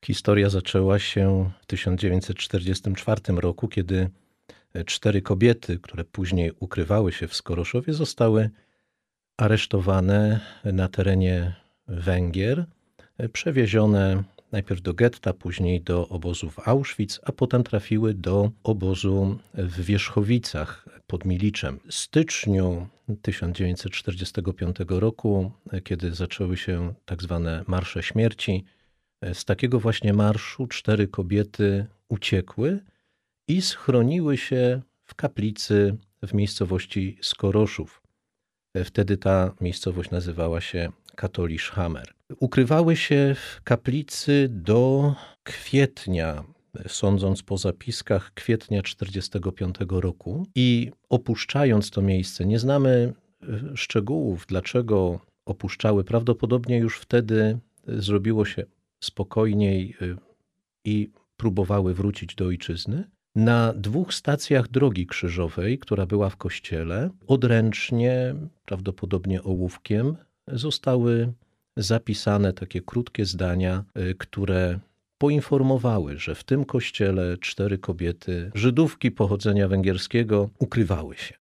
Historia zaczęła się w 1944 roku, kiedy 4 kobiety, które później ukrywały się w Skoroszowie, zostały aresztowane na terenie Węgier, przewiezione najpierw do getta, później do obozu w Auschwitz, a potem trafiły do obozu w Wierzchowicach pod Miliczem. W styczniu 1945 roku, kiedy zaczęły się tak zwane marsze śmierci, z takiego właśnie marszu 4 kobiety uciekły i schroniły się w kaplicy w miejscowości Skoroszów. Wtedy ta miejscowość nazywała się Katoliszhammer. Ukrywały się w kaplicy do kwietnia, sądząc po zapiskach, kwietnia 1945 roku i opuszczając to miejsce, nie znamy szczegółów, dlaczego opuszczały. Prawdopodobnie już wtedy zrobiło się spokojniej i próbowały wrócić do ojczyzny. Na 2 stacjach drogi krzyżowej, która była w kościele, odręcznie, prawdopodobnie ołówkiem, zostały zapisane takie krótkie zdania, które poinformowały, że w tym kościele 4 kobiety, Żydówki pochodzenia węgierskiego, ukrywały się.